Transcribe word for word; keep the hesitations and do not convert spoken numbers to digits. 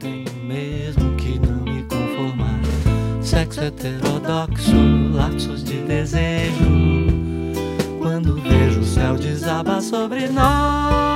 tenho mesmo que não me conformar. Sexo heterodoxo, lapsos de desejo, quando vejo o céu desabar sobre nós.